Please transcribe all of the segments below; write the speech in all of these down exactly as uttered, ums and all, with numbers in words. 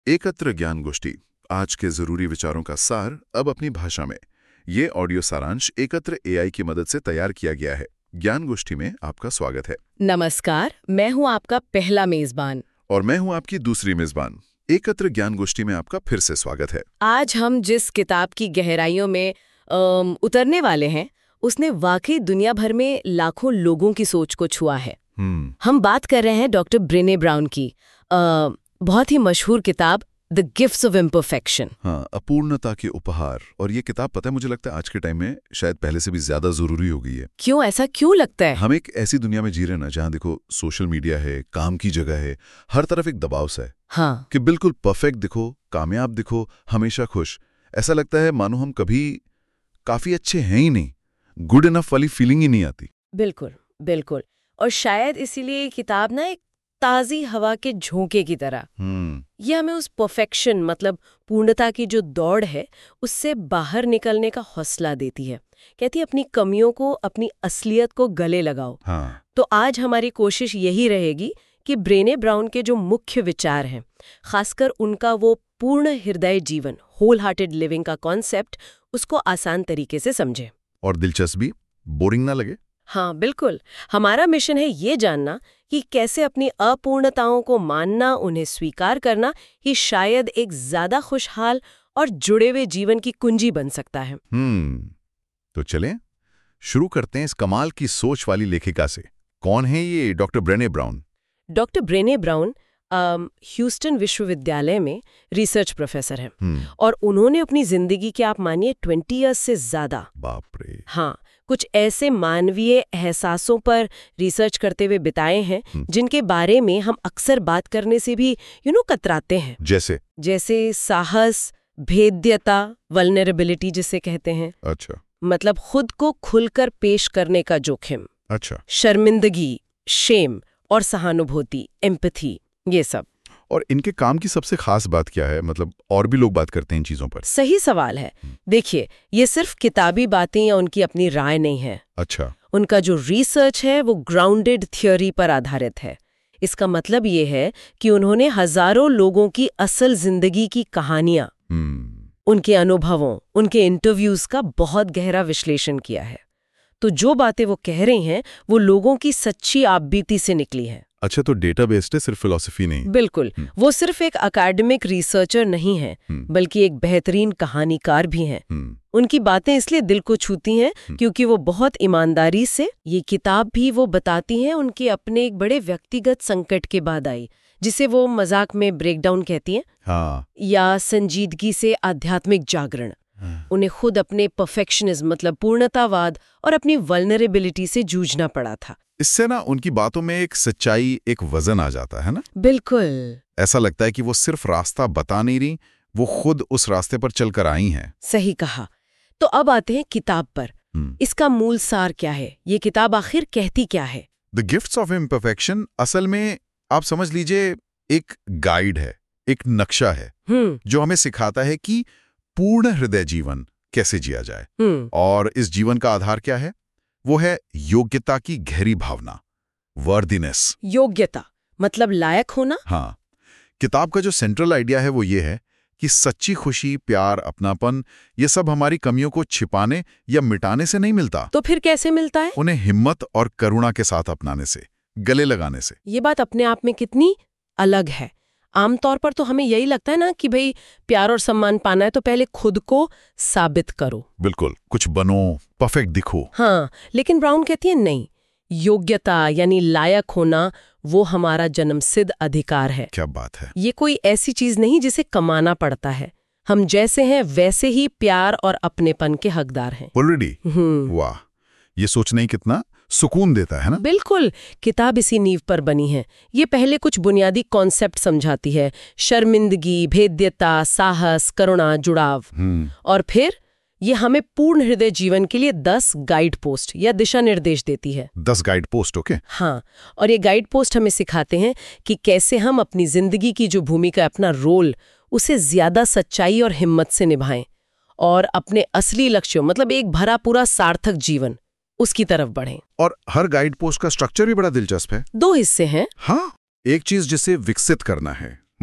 एकत्र ज्ञान गोष्ठी, आज के जरूरी विचारों का सार अब अपनी भाषा में। ये ऑडियो सारांश एकत्र एआई की मदद से तैयार किया गया है। ज्ञान गोष्ठी में आपका स्वागत है। नमस्कार, मैं हूं आपका पहला मेजबान और मैं हूं आपकी दूसरी मेजबान। एकत्र ज्ञान गोष्ठी में आपका फिर से स्वागत है। आज हम जिस किताब की गहराइयों में अम, उतरने वाले हैं, उसने वाकई दुनिया भर में लाखों लोगों की सोच को छुआ है। हम्म हम बात कर रहे हैं डॉक्टर ब्रेने ब्राउन की अ, बहुत ही मशहूर किताब द गिफ्ट्स ऑफ इम्परफेक्शन। हाँ, अपूर्णता के उपहार। और ये किताब, पता है, मुझे लगता है आज के टाइम में शायद पहले से भी ज्यादा जरूरी हो गई है। क्यों, ऐसा क्यों लगता है? हम एक ऐसी दुनिया में जी रहे हैं ना, जहाँ देखो सोशल मीडिया है, काम की जगह है, हर तरफ एक दबाव सा है हाँ, कि बिल्कुल परफेक्ट दिखो, कामयाब दिखो, हमेशा खुश। ऐसा लगता है मानो हम कभी काफी अच्छे हैं ही नहीं, गुड इनफ वाली फीलिंग ही नहीं आती। बिल्कुल बिल्कुल। और शायद इसीलिए ये किताब ना एक ताज़ी हवा के झोंके की तरह हम्म ये हमें उस परफेक्शन मतलब पूर्णता की जो दौड़ है उससे बाहर निकलने का हौसला देती है। कहती है अपनी कमियों को, अपनी असलियत को गले लगाओ। हाँ तो आज हमारी कोशिश यही रहेगी कि ब्रेने ब्राउन के जो मुख्य विचार हैं, खासकर उनका वो पूर्ण हृदय जीवन, होल हार्टेड लिविंग का कॉन्सेप्ट, उसको आसान तरीके से समझें। और दिलचस्पी, बोरिंग ना लगे। हाँ बिल्कुल। हमारा मिशन है ये जानना कि कैसे अपनी अपूर्णताओं को मानना, उन्हें स्वीकार करना ही शायद एक ज्यादा खुशहाल और जुड़े हुए जीवन की कुंजी बन सकता है। हम्म तो चलें शुरू करते हैं इस कमाल की सोच वाली लेखिका से। कौन है ये doctor Brene Brown? Doctor Brene Brown um, Houston विश्वविद्यालय में रिसर्च प्रोफेसर हैं हम्म और उन्होंने अपनी जिंदगी के, आप मानिए, ट्वेंटी ईयर्स से ज्यादा, बाप रे। हाँ, कुछ ऐसे मानवीय एहसासों पर रिसर्च करते हुए बिताए हैं जिनके बारे में हम अक्सर बात करने से भी यू नो कतराते हैं। जैसे? जैसे साहस, भेद्यता, वल्नरेबिलिटी जिसे कहते हैं, अच्छा मतलब खुद को खुलकर पेश करने का जोखिम, अच्छा। शर्मिंदगी, शेम और सहानुभूति, एम्पैथी, ये सब। और इनके काम की सबसे खास बात क्या है? मतलब और भी लोग बात करते हैं इन चीजों पर। सही सवाल है। देखिए, ये सिर्फ किताबी बातें या उनकी अपनी राय नहीं है। अच्छा। उनका जो रिसर्च है वो ग्राउंडेड थ्योरी पर आधारित है। इसका मतलब ये है कि उन्होंने हजारों लोगों की असल जिंदगी की कहानियां, हम्म उनके अनुभवों, उनके इंटरव्यूज का बहुत गहरा विश्लेषण किया है। तो जो बातें वो कह रही हैं वो लोगों की सच्ची आपबीती से निकली है। अच्छा, तो डेटा बेस्ड है, सिर्फ फिलॉसफी नहीं। बिल्कुल। वो सिर्फ एक एकेडमिक रिसर्चर नहीं है, बल्कि एक बेहतरीन कहानीकार भी हैं। हम्म उनकी बातें इसलिए दिल को छूती हैं क्योंकि वो बहुत ईमानदारी से, ये किताब भी वो बताती हैं, उनके अपने एक बड़े व्यक्तिगत संकट के बाद आई, जिसे वो मजाक में ब्रेकडाउन कहती हैं, हाँ या संजीदगी से आध्यात्मिक जागरण। उन्हें खुद अपने परफेक्शनिज्म मतलब पूर्णतावाद और अपनी वल्नरेबिलिटी से जूझना पड़ा था। इससे ना उनकी बातों में एक सच्चाई, एक वजन आ जाता है ना। बिल्कुल। ऐसा लगता है कि वो सिर्फ रास्ता बता नहीं रही, वो खुद उस रास्ते पर चलकर आई हैं। सही कहा। तो अब आते हैं किताब पर। हम्म। इसका मूल सार क्या है? ये किताब आखिर कहती क्या है? द गिफ्ट्स ऑफ इम्परफेक्शन असल में आप समझ लीजिए एक गाइड है, एक नक्शा है हम्म जो हमें सिखाता है कि पूर्ण हृदय जीवन कैसे जिया जाए। हम्म और इस जीवन का आधार क्या है? वो है योग्यता की गहरी भावना, वर्दीनेस। योग्यता मतलब लायक होना। हाँ, किताब का जो सेंट्रल आइडिया है वो ये है कि सच्ची खुशी, प्यार, अपनापन, ये सब हमारी कमियों को छिपाने या मिटाने से नहीं मिलता। तो फिर कैसे मिलता है? उन्हें हिम्मत और करुणा के साथ अपनाने से, गले लगाने से। ये बात अपने आप में कितनी अलग है। आमतौर पर तो हमें यही लगता है ना कि भाई प्यार और सम्मान पाना है तो पहले खुद को साबित करो। बिल्कुल, कुछ बनो, परफेक्ट दिखो। हाँ, लेकिन ब्राउन कहती है नहीं, योग्यता यानी लायक होना वो हमारा जन्मसिद्ध अधिकार है। क्या बात है। ये कोई ऐसी चीज नहीं जिसे कमाना पड़ता है। हम जैसे हैं वैसे ही प्यार और अपनेपन के हकदार हैं। ऑलरेडी। हम्म वाह, ये सोचना ही कितना सुकून देता है ना। बिल्कुल। किताब इसी नींव पर बनी है। ये पहले कुछ बुनियादी कॉन्सेप्ट समझाती है, शर्मिंदगी, भेद्यता, साहस, करुणा, जुड़ाव। हम्म और फिर ये हमें पूर्ण हृदय जीवन के लिए दस गाइड पोस्ट या दिशा निर्देश देती है। दस गाइड पोस्ट, ओके। हाँ, और ये गाइड पोस्ट हमें सिखाते हैं कि कैसे हम अपनी जिंदगी की जो भूमिका, अपना रोल, उसे ज्यादा सच्चाई और हिम्मत से निभाएं और अपने असली लक्ष्यों मतलब एक भरा पूरा सार्थक जीवन, उसकी तरफ बढ़ें। और हर गाइड पोस्ट का स्ट्रक्चर भी बड़ा दिलचस्प है। दो हिस्से हैं। हाँ, एक चीज जिसे विकसित करना है, मतलब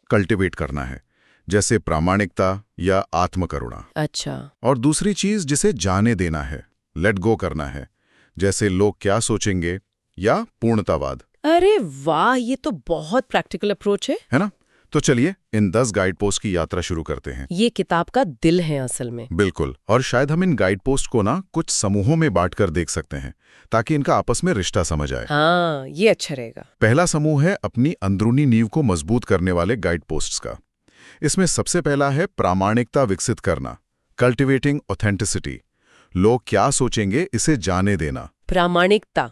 कल्टिवेट करना है, जैसे प्रामाणिकता या आत्मकरुणा। अच्छा। और दूसरी चीज जिसे जाने देना है, लेट गो करना है, जैसे लोग क्या सोचेंगे या पूर्णतावाद। अरे वाह, ये तो बहुत प्रैक्टिकल अप्रोच है है ना? तो चलिए इन दस गाइड पोस्ट की यात्रा शुरू करते हैं। ये किताब का दिल है असल में। बिल्कुल। और शायद हम इन गाइड पोस्ट को ना कुछ समूहों में बांटकर देख सकते हैं ताकि इनका आपस में रिश्ता समझ आए। हाँ, ये अच्छा रहेगा। पहला समूह है अपनी अंदरूनी नींव को मजबूत करने वाले गाइड पोस्ट्स का। इसमें सबसे पहला है प्रामाणिकता विकसित करना, कल्टिवेटिंग ऑथेंटिसिटी। लोग क्या सोचेंगे इसे जाने देना। प्रामाणिकता,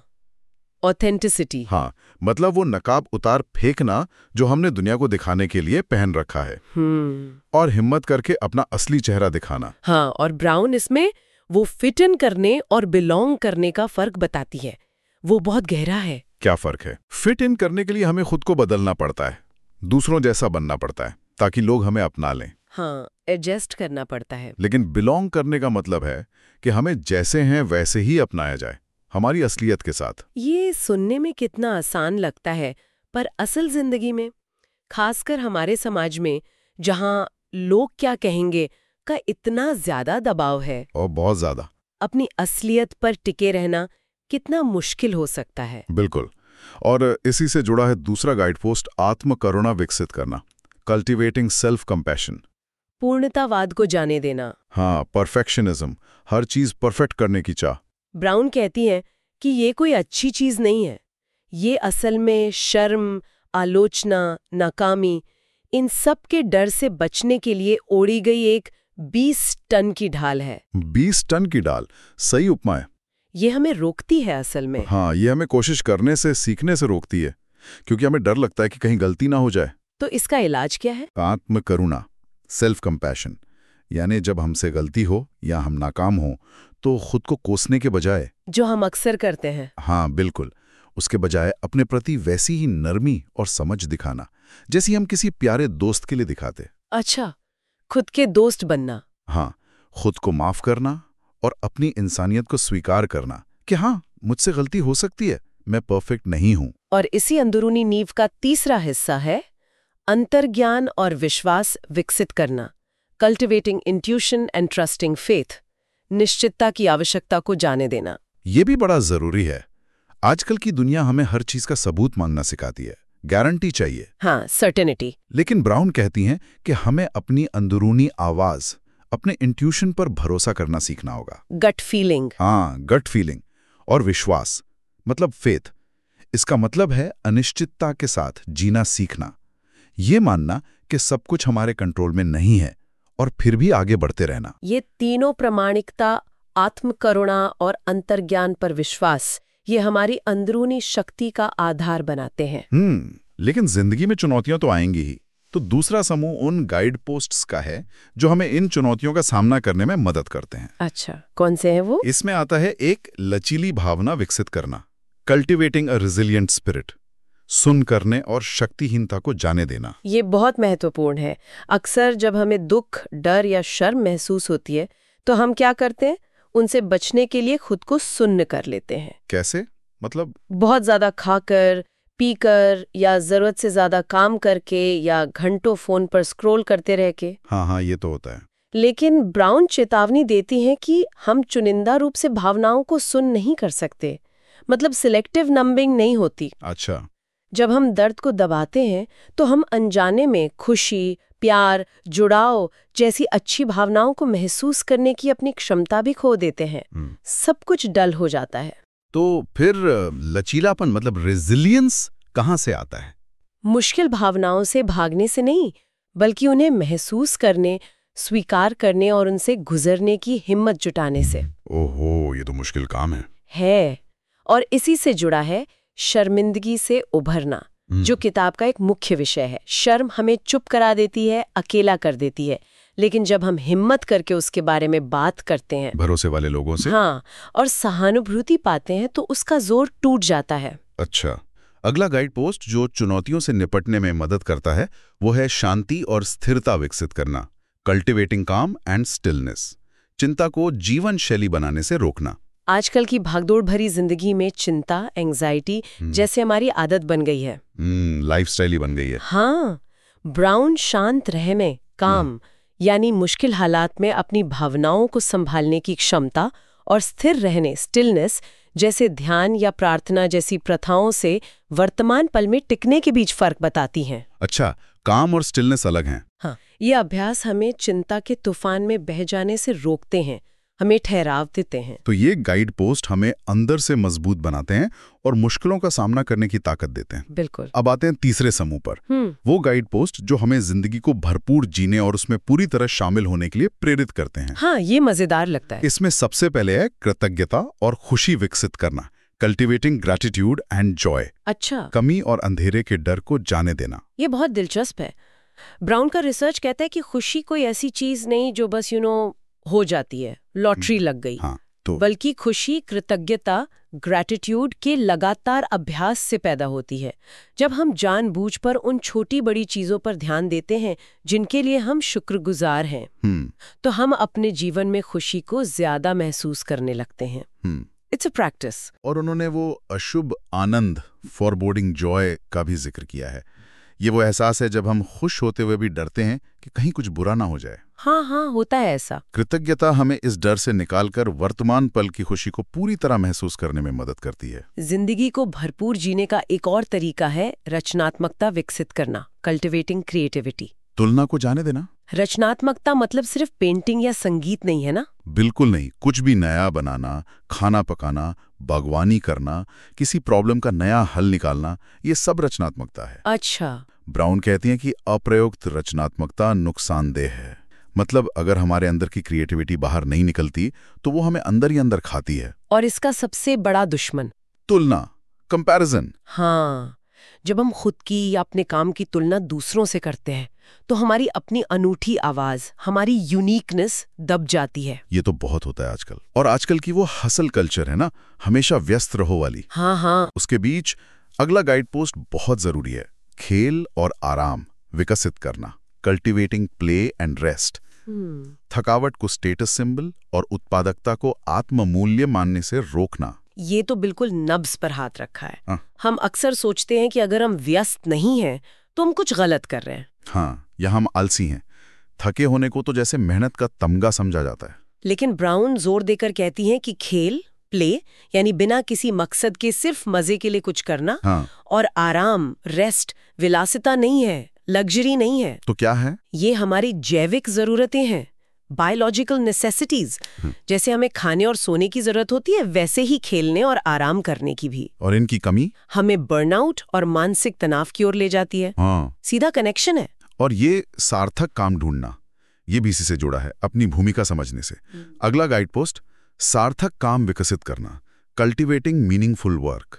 ऑथेंटिसिटी। हाँ, मतलब वो नकाब उतार फेंकना जो हमने दुनिया को दिखाने के लिए पहन रखा है। हम्म और हिम्मत करके अपना असली चेहरा दिखाना। हाँ, और ब्राउन इसमें वो फिट इन करने और बिलोंग करने का फर्क बताती है। वो बहुत गहरा है। क्या फर्क है? फिट इन करने के लिए हमें खुद को बदलना पड़ता है, दूसरों जैसा बनना पड़ता है ताकि लोग हमें अपना लें। हाँ, एडजस्ट करना पड़ता है। लेकिन बिलोंग करने का मतलब है कि हमें जैसे हैं वैसे ही अपनाया जाए, हमारी असलियत के साथ। ये सुनने में कितना आसान लगता है, पर असल जिंदगी में, खासकर हमारे समाज में जहाँ लोग क्या कहेंगे का इतना ज्यादा दबाव है, और बहुत ज्यादा, अपनी असलियत पर टिके रहना कितना मुश्किल हो सकता है। बिल्कुल। और इसी से जुड़ा है दूसरा गाइड पोस्ट, आत्मकरुणा विकसित करना, कल्टिवेटिंग सेल्फ कंपैशन। पूर्णतावाद को जाने देना। हाँ, परफेक्शनिज्म, हर चीज परफेक्ट करने की चाह। ब्राउन कहती हैं कि ये कोई अच्छी चीज नहीं है। ये असल में शर्म, आलोचना, नाकामी, इन सब के डर से बचने के लिए ओढ़ी गई एक बीस टन की ढाल है। बीस टन की ढाल, सही उपमा है। ये हमें रोकती है असल में। हाँ, ये हमें कोशिश करने से, सीखने से रोकती है, क्योंकि हमें डर लगता है कि कहीं गलती ना हो जाए। तो इसका इलाज क्या है? आत्मकरुणा, सेल्फ कंपैशन। यानी जब हमसे गलती हो या हम नाकाम हो तो खुद को कोसने के बजाय, जो हम अक्सर करते हैं, हाँ बिल्कुल, उसके बजाय अपने प्रति वैसी ही नरमी और समझ दिखाना जैसी हम किसी प्यारे दोस्त के लिए दिखाते। अच्छा, खुद के दोस्त बनना। हाँ, खुद को माफ करना और अपनी इंसानियत को स्वीकार करना कि हाँ, मुझसे गलती हो सकती है, मैं परफेक्ट नहीं हूं। और इसी अंदरूनी नींव का तीसरा हिस्सा है अंतर्ज्ञान और विश्वास विकसित करना, cultivating intuition and trusting faith. निश्चितता की आवश्यकता को जाने देना। ये भी बड़ा जरूरी है। आजकल की दुनिया हमें हर चीज का सबूत मांगना सिखाती है, गारंटी चाहिए। हाँ, सर्टेनिटी। लेकिन ब्राउन कहती हैं कि हमें अपनी अंदरूनी आवाज, अपने इंट्यूशन पर भरोसा करना सीखना होगा। Gut feeling. हाँ, गट फीलिंग। और विश्वास मतलब फेथ। इसका मतलब है अनिश्चितता के साथ जीना सीखना, ये मानना कि सब कुछ हमारे कंट्रोल में नहीं है और फिर भी आगे बढ़ते रहना। ये तीनों, प्रामाणिकता, आत्मकरुणा और अंतर्ज्ञान पर विश्वास, ये हमारी अंदरूनी शक्ति का आधार बनाते हैं। हम्म लेकिन जिंदगी में चुनौतियां तो आएंगी ही। तो दूसरा समूह उन गाइड पोस्ट्स का है जो हमें इन चुनौतियों का सामना करने में मदद करते हैं। अच्छा, कौन से हैं वो? इसमें आता है एक लचीली भावना विकसित करना, कल्टिवेटिंग अ रिजिलिएंट स्पिरिट। सुन करने और शक्तिहीनता को जाने देना। ये बहुत महत्वपूर्ण है। अक्सर जब हमें दुख, डर या शर्म महसूस होती है तो हम क्या करते हैं? उनसे बचने के लिए खुद को सुन्न कर लेते हैं। कैसे? मतलब बहुत ज्यादा खाकर, पीकर या जरूरत से ज्यादा काम करके या घंटों फोन पर स्क्रॉल करते रह के। हाँ हाँ, ये तो होता है। लेकिन ब्राउन चेतावनी देती है कि हम चुनिंदा रूप से भावनाओं को सुन नहीं कर सकते, मतलब सिलेक्टिव नंबिंग नहीं होती। अच्छा। जब हम दर्द को दबाते हैं तो हम अनजाने में खुशी, प्यार, जुड़ाव जैसी अच्छी भावनाओं को महसूस करने की अपनी क्षमता भी खो देते हैं। सब कुछ डल हो जाता है। तो फिर लचीलापन मतलब रेजिलियंस कहाँ से आता है? मुश्किल भावनाओं से भागने से नहीं, बल्कि उन्हें महसूस करने, स्वीकार करने और उनसे गुजरने की हिम्मत जुटाने से। ओहो, ये तो मुश्किल काम है। है। और इसी से जुड़ा है शर्मिंदगी से उभरना, जो किताब का एक मुख्य विषय है। शर्म हमें चुप करा देती है, अकेला कर देती है, लेकिन जब हम हिम्मत करके उसके बारे में बात करते हैं भरोसे वाले लोगों से, हाँ, और सहानुभूति पाते हैं, तो उसका जोर टूट जाता है। अच्छा, अगला गाइड पोस्ट जो चुनौतियों से निपटने में मदद करता है वो है शांति और स्थिरता विकसित करना, कल्टिवेटिंग काम एंड स्टिलनेस। चिंता को जीवन शैली बनाने से रोकना। आजकल की भागदौड़ भरी जिंदगी में चिंता, एंजाइटी जैसे हमारी आदत बन गई है। लाइफस्टाइल ही बन गई है। हाँ, ब्राउन शांत रहने, काम, यानी मुश्किल हालात में अपनी भावनाओं को संभालने की क्षमता और स्थिर रहने, स्टिलनेस, जैसे ध्यान या प्रार्थना जैसी प्रथाओं से वर्तमान पल में टिकने के बीच फर्क बताती हैं। अच्छा, काम और स्टिलनेस अलग हैं। हाँ, ये अभ्यास हमें चिंता के तूफान में बह जाने से रोकते हैं, हमें ठहराव देते हैं। तो ये गाइड पोस्ट हमें अंदर से मजबूत बनाते हैं और मुश्किलों का सामना करने की ताकत देते हैं। बिल्कुल। अब आते हैं तीसरे समूह पर, वो गाइड पोस्ट जो हमें जिंदगी को भरपूर जीने और उसमें पूरी तरह शामिल होने के लिए प्रेरित करते हैं। हाँ, ये मजेदार लगता है। इसमें सबसे पहले है कृतज्ञता और खुशी विकसित करना, कल्टिवेटिंग ग्रैटिट्यूड एंड जॉय। अच्छा। कमी और अंधेरे के डर को जाने देना। ये बहुत दिलचस्प है। ब्राउन का रिसर्च कहता है कि खुशी कोई ऐसी चीज नहीं जो बस यू नो हो जाती है, लॉटरी लग गई। हाँ, तो बल्कि खुशी कृतज्ञता, ग्रैटिट्यूड के लगातार अभ्यास से पैदा होती है। जब हम जानबूझकर पर उन छोटी बड़ी चीजों पर ध्यान देते हैं जिनके लिए हम शुक्रगुजार हैं, तो हम अपने जीवन में खुशी को ज्यादा महसूस करने लगते हैं। It's a practice. और उन्होंने वो अशुभ आनंद, फॉरबोर्डिंग जॉय का भी जिक्र किया है। ये वो एहसास है जब हम खुश होते हुए भी डरते हैं कि कहीं कुछ बुरा ना हो जाए। हाँ हाँ, होता है ऐसा। कृतज्ञता हमें इस डर से निकालकर वर्तमान पल की खुशी को पूरी तरह महसूस करने में मदद करती है। जिंदगी को भरपूर जीने का एक और तरीका है रचनात्मकता विकसित करना, कल्टिवेटिंग क्रिएटिविटी। तुलना को जाने देना। रचनात्मकता मतलब सिर्फ पेंटिंग या संगीत नहीं है ना? बिल्कुल नहीं। कुछ भी नया बनाना, खाना पकाना, बागवानी करना, किसी प्रॉब्लम का नया हल निकालना, ये सब रचनात्मकता है। अच्छा। ब्राउन कहती हैं कि अप्रयुक्त रचनात्मकता नुकसानदेह है। मतलब अगर हमारे अंदर की क्रिएटिविटी बाहर नहीं निकलती तो वो हमें अंदर ही अंदर खाती है। और इसका सबसे बड़ा दुश्मन तुलना, कंपैरिजन। हाँ, जब हम खुद की या अपने काम की तुलना दूसरों से करते हैं तो हमारी अपनी अनूठी आवाज, हमारी यूनिकनेस दब जाती है। ये तो बहुत होता है आजकल। और आजकल की वो हसल कल्चर है ना, हमेशा व्यस्त रहो वाली। हाँ हाँ। उसके बीच अगला गाइड पोस्ट बहुत जरूरी है, खेल और आराम विकसित करना, कल्टिवेटिंग प्ले एंड रेस्ट। थकावट को स्टेटस सिंबल और उत्पादकता को आत्ममूल्य मानने से रोकना। ये तो बिल्कुल नब्ज पर हाथ रखा है। आ, हम अक्सर सोचते हैं कि अगर हम व्यस्त नहीं हैं तो हम कुछ गलत कर रहे हैं। हाँ, या हम आलसी हैं। थके होने को तो जैसे मेहनत का तमगा समझा जाता है। लेकिन ब्राउन जोर देकर कहती हैं कि खेल, प्ले, यानी बिना किसी मकसद के सिर्फ मजे के लिए कुछ करना, हाँ। और आराम, रेस्ट, विलासिता नहीं है, लग्जरी नहीं है। तो क्या है? ये हमारी जैविक जरूरतें हैं, बायोलॉजिकल नेसेसिटीज। जैसे हमें खाने और सोने की जरूरत होती है, वैसे ही खेलने और आराम करने की भी। और इनकी कमी हमें बर्नआउट और मानसिक तनाव की ओर ले जाती है। हाँ। सीधा कनेक्शन है। और ये सार्थक काम ढूंढना, ये भी इसी से जुड़ा है, अपनी भूमिका समझने से। अगला गाइड पोस्ट, सार्थक काम विकसित करना, कल्टिवेटिंग मीनिंगफुल वर्क।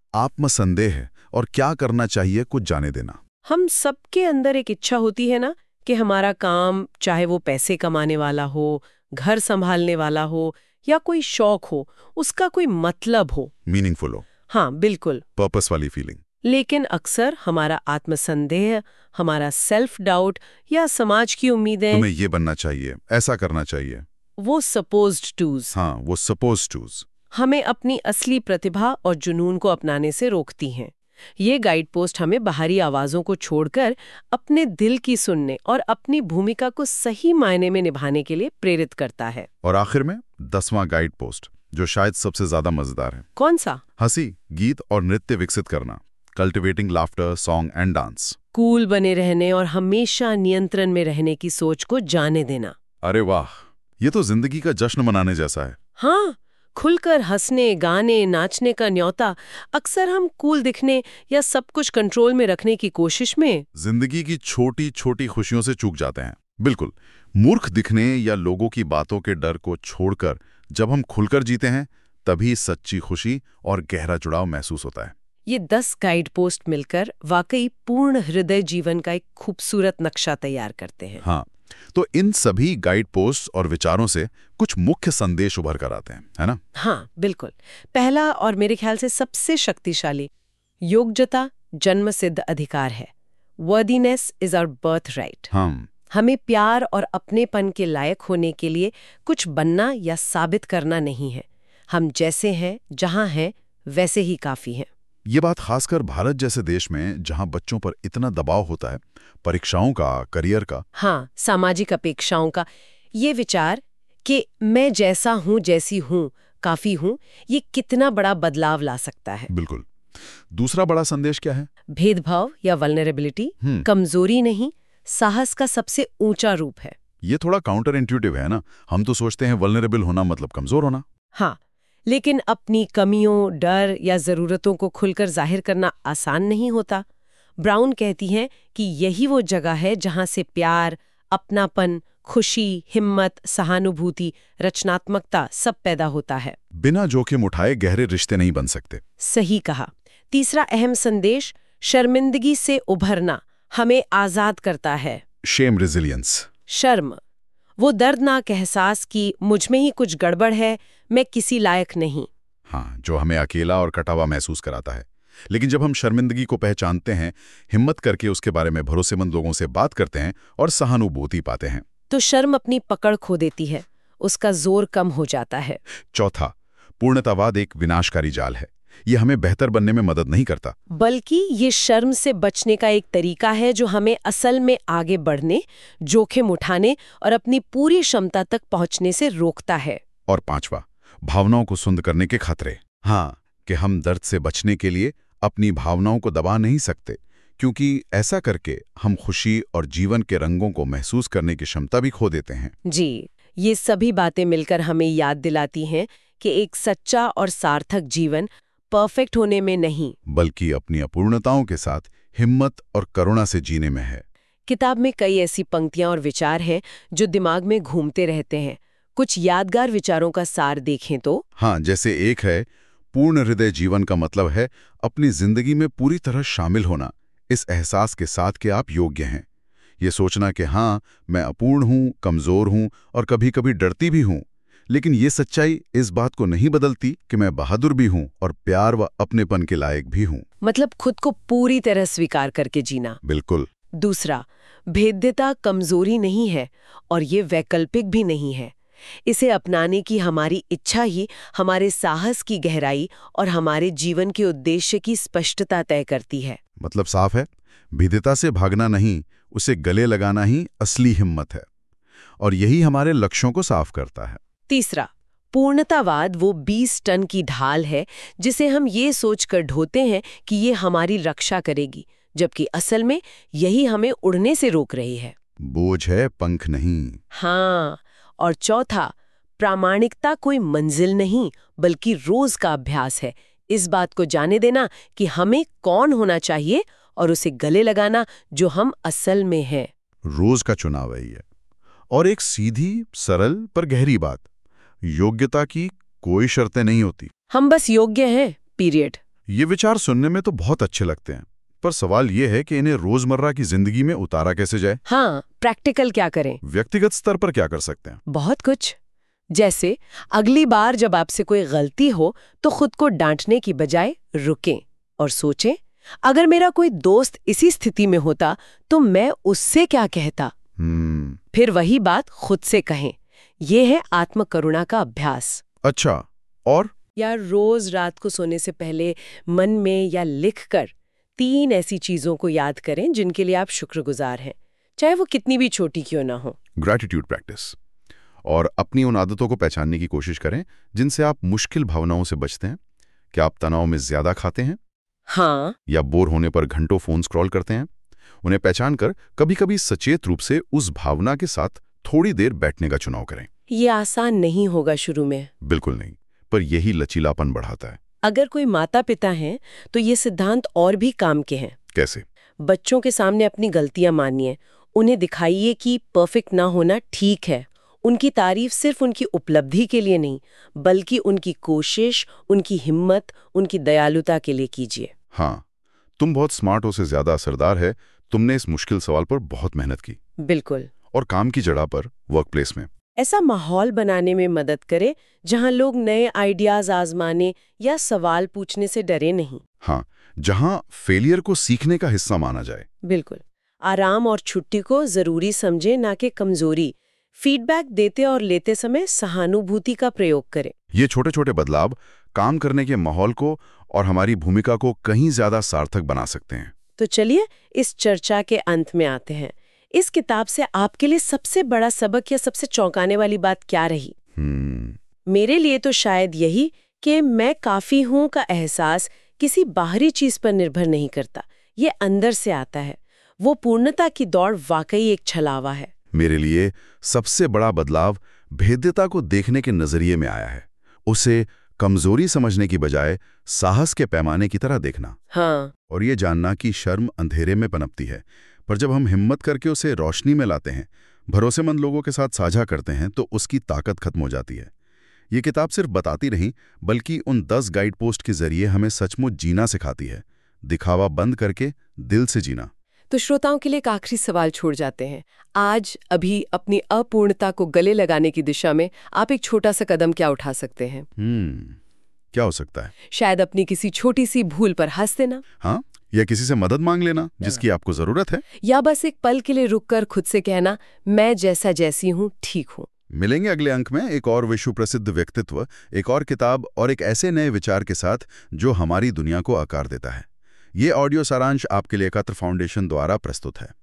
आत्मसंदेह और क्या करना चाहिए कुछ जाने देना। हम सबके अंदर एक इच्छा होती है ना कि हमारा काम, चाहे वो पैसे कमाने वाला हो, घर संभालने वाला हो या कोई शौक हो, उसका कोई मतलब हो, मीनिंगफुल हो। हाँ बिल्कुल, पर्पस वाली फीलिंग। लेकिन अक्सर हमारा आत्मसंदेह, हमारा सेल्फ डाउट या समाज की उम्मीदें, तुम्हें ये बनना चाहिए, ऐसा करना चाहिए, वो सपोज्ड टूज, हाँ वो सपोज टूज, हमें अपनी असली प्रतिभा और जुनून को अपनाने से रोकती हैं। ये गाइड पोस्ट हमें बाहरी आवाजों को छोड़कर अपने दिल की सुनने और अपनी भूमिका को सही मायने में निभाने के लिए प्रेरित करता है। और आखिर में दसवां गाइड पोस्ट, जो शायद सबसे ज्यादा मजेदार है। कौन सा? हंसी, गीत और नृत्य विकसित करना, cultivating laughter, song and dance. Cool बने रहने और हमेशा नियंत्रण में रहने की सोच को जाने देना। अरे वाह, ये तो जिंदगी का जश्न मनाने जैसा है। हाँ, खुलकर हंसने, गाने, नाचने का न्योता। अक्सर हम कूल दिखने या सब कुछ कंट्रोल में रखने की कोशिश में जिंदगी की छोटी छोटी खुशियों से चूक जाते हैं। बिल्कुल, मूर्ख दिखने या लोगों की बातों के डर को छोड़कर जब हम खुलकर जीते हैं, तभी सच्ची खुशी और गहरा जुड़ाव महसूस होता है। ये दस गाइड पोस्ट मिलकर वाकई पूर्ण हृदय जीवन का एक खूबसूरत नक्शा तैयार करते हैं। हाँ, तो इन सभी गाइड पोस्ट और विचारों से कुछ मुख्य संदेश उभर कर आते हैं, है ना? हाँ बिल्कुल। पहला और मेरे ख्याल से सबसे शक्तिशाली, योग्यता जन्मसिद्ध अधिकार है। Worthiness is our birthright. हाँ। हमें प्यार और अपनेपन के लायक होने के लिए कुछ बनना या साबित करना नहीं है। हम जैसे हैं, जहां हैं, वैसे ही काफी हैं। ये बात खासकर भारत जैसे देश में जहां बच्चों पर इतना दबाव होता है, परीक्षाओं का, करियर का। हाँ, सामाजिक अपेक्षाओं का ये विचार कि मैं जैसा हूं, जैसी हूं, काफी हूं, ये कितना बड़ा बदलाव ला सकता है। बिल्कुल। दूसरा बड़ा संदेश क्या है? भेदभाव या वल्नरेबिलिटी कमजोरी नहीं, साहस का सबसे ऊंचा रूप है। ये थोड़ा काउंटर इंट्यूटिव है ना। हम तो सोचते हैं वल्नरेबल होना मतलब कमजोर होना। हाँ, लेकिन अपनी कमियों, डर या जरूरतों को खुलकर जाहिर करना आसान नहीं होता। ब्राउन कहती हैं कि यही वो जगह है जहां से प्यार, अपनापन, खुशी, हिम्मत, सहानुभूति, रचनात्मकता सब पैदा होता है। बिना जोखिम उठाए गहरे रिश्ते नहीं बन सकते। सही कहा। तीसरा अहम संदेश, शर्मिंदगी से उभरना हमें आजाद करता है। Shame resilience. शर्म, वो दर्दनाक एहसास कि मुझ में ही कुछ गड़बड़ है, मैं किसी लायक नहीं। हाँ, जो हमें अकेला और कटा हुआ महसूस कराता है। लेकिन जब हम शर्मिंदगी को पहचानते हैं, हिम्मत करके उसके बारे में भरोसेमंद लोगों से बात करते हैं और सहानुभूति पाते हैं, तो शर्म अपनी पकड़ खो देती है, उसका जोर कम हो जाता है। चौथा, पूर्णतावाद एक विनाशकारी जाल है। ये हमें बेहतर बनने में मदद नहीं करता, बल्कि ये शर्म से बचने का एक तरीका है जो हमें असल में आगे बढ़ने, जोखिम उठाने और अपनी पूरी क्षमता तक पहुंचने से रोकता है। और पांचवा, भावनाओं को सुंद करने के खतरे। हाँ, कि हम दर्द से बचने के लिए अपनी भावनाओं को दबा नहीं सकते, क्योंकि ऐसा करके हम खुशी और जीवन के रंगों को महसूस करने की क्षमता भी खो देते हैं। जी, ये सभी बातें मिलकर हमें याद दिलाती हैं कि एक सच्चा और सार्थक जीवन परफेक्ट होने में नहीं, बल्कि अपनी अपूर्णताओं के साथ हिम्मत और करुणा से जीने में है। किताब में कई ऐसी पंक्तियां और विचार हैं जो दिमाग में घूमते रहते हैं। कुछ यादगार विचारों का सार देखें तो हाँ, जैसे एक है, पूर्ण हृदय जीवन का मतलब है अपनी जिंदगी में पूरी तरह शामिल होना, इस एहसास के साथ कि आप योग्य हैं। ये सोचना कि हाँ, मैं अपूर्ण हूँ, कमजोर हूँ और कभी-कभी डरती भी हूँ, लेकिन ये सच्चाई इस बात को नहीं बदलती कि मैं बहादुर भी हूँ और प्यार व अपनेपन के लायक भी हूँ। मतलब खुद को पूरी तरह स्वीकार करके जीना। बिल्कुल। दूसरा, भेद्यता कमजोरी नहीं है और ये वैकल्पिक भी नहीं है। इसे अपनाने की हमारी इच्छा ही हमारे साहस की गहराई और हमारे जीवन के उद्देश्य की स्पष्टता तय करती है। मतलब साफ है, भेद्यता से भागना नहीं, उसे गले लगाना ही असली हिम्मत है, और यही हमारे लक्ष्यों को साफ करता है। तीसरा, पूर्णतावाद वो बीस टन की ढाल है जिसे हम ये सोचकर ढोते हैं कि ये हमारी रक्षा करेगी, जबकि असल में यही हमें उड़ने से रोक रही है। बोझ है, पंख नहीं। हाँ, और चौथा, प्रामाणिकता कोई मंजिल नहीं बल्कि रोज का अभ्यास है। इस बात को जाने देना कि हमें कौन होना चाहिए और उसे गले लगाना जो हम असल में हैं। रोज का चुनाव है ये। और एक सीधी, सरल पर गहरी बात, योग्यता की कोई शर्तें नहीं होती, हम बस योग्य हैं, पीरियड। ये विचार सुनने में तो बहुत अच्छे लगते हैं, पर सवाल ये है कि इन्हें रोजमर्रा की जिंदगी में उतारा कैसे जाए। हाँ, प्रैक्टिकल क्या करें? व्यक्तिगत स्तर पर क्या कर सकते हैं? बहुत कुछ। जैसे अगली बार जब आपसे कोई गलती हो तो खुद को डांटने की बजाय रुकें और सोचें, अगर मेरा कोई दोस्त इसी स्थिति में होता तो मैं उससे क्या कहता। हम्म फिर वही बात खुद से कहें। यह है आत्मकरुणा का अभ्यास। अच्छा, और या रोज रात को सोने से पहले मन में या लिखकर तीन ऐसी चीजों को याद करें जिनके लिए आप शुक्रगुजार हैं, चाहे वो कितनी भी छोटी क्यों ना हो। Gratitude practice. और अपनी उन आदतों को पहचानने की कोशिश करें जिनसे आप मुश्किल भावनाओं से बचते हैं। क्या आप तनाव में ज्यादा खाते हैं? हाँ। या बोर होने पर घंटों फोन स्क्रॉल करते हैं? उन्हें पहचान कर कभी कभी सचेत रूप से उस भावना के साथ थोड़ी देर बैठने का चुनाव करें। ये आसान नहीं होगा शुरू में। बिल्कुल नहीं, पर यही लचीलापन बढ़ाता है। अगर कोई माता पिता हैं तो ये सिद्धांत और भी काम के हैं। कैसे? बच्चों के सामने अपनी गलतियां मानिए, उन्हें दिखाइए कि परफेक्ट ना होना ठीक है। उनकी तारीफ सिर्फ उनकी उपलब्धि के लिए नहीं, बल्कि उनकी कोशिश, उनकी हिम्मत, उनकी दयालुता के लिए कीजिए। हाँ, तुम बहुत स्मार्ट हो से ज्यादा असरदार है, तुमने इस मुश्किल सवाल पर बहुत मेहनत की। बिल्कुल। और काम की जगह पर, वर्क प्लेस में ऐसा माहौल बनाने में मदद करे जहां लोग नए आइडियाज आजमाने या सवाल पूछने से डरे नहीं। हाँ, जहां फेलियर को सीखने का हिस्सा माना जाए। बिल्कुल। आराम और छुट्टी को जरूरी समझे, ना कि कमजोरी। फीडबैक देते और लेते समय सहानुभूति का प्रयोग करें। ये छोटे छोटे बदलाव काम करने के माहौल को और हमारी भूमिका को कहीं ज्यादा सार्थक बना सकते हैं। तो चलिए इस चर्चा के अंत में आते हैं। इस किताब से आपके लिए सबसे बड़ा सबक या सबसे चौंकाने वाली बात क्या रही? हम्म मेरे लिए तो शायद यही कि मैं काफी हूं का एहसास किसी बाहरी चीज पर निर्भर नहीं करता, ये अंदर से आता है। वो पूर्णता की दौड़ वाकई एक छलावा है। मेरे लिए सबसे बड़ा बदलाव भेद्यता को देखने के नजरिए में आया है। उसे कमजोरी समझने की बजाय साहस के पैमाने की तरह देखना। हाँ। और ये जानना कि शर्म अंधेरे में पनपती है, पर जब हम हिम्मत करके उसे रोशनी में लाते हैं, भरोसेमंद लोगों के साथ साझा करते हैं, तो उसकी ताकत खत्म हो जाती है। ये किताब सिर्फ बताती नहीं, बल्कि उन दस गाइड पोस्ट के जरिए हमें सचमुच जीना सिखाती है, दिखावा बंद करके दिल से जीना। तो श्रोताओं के लिए एक आखिरी सवाल छोड़ जाते हैं। आज अभी अपनी अपूर्णता को गले लगाने की दिशा में आप एक छोटा सा कदम क्या उठा सकते हैं? हम्म क्या हो सकता है? शायद अपनी किसी छोटी सी भूल पर हंस देना। हाँ, या किसी से मदद मांग लेना जिसकी आपको जरूरत है। या बस एक पल के लिए रुककर खुद से कहना, मैं जैसा जैसी हूँ ठीक हूँ। मिलेंगे अगले अंक में एक और विश्व प्रसिद्ध व्यक्तित्व, एक और किताब और एक ऐसे नए विचार के साथ जो हमारी दुनिया को आकार देता है। ये ऑडियो सारांश आपके लिए एकत्र फाउंडेशन द्वारा प्रस्तुत है।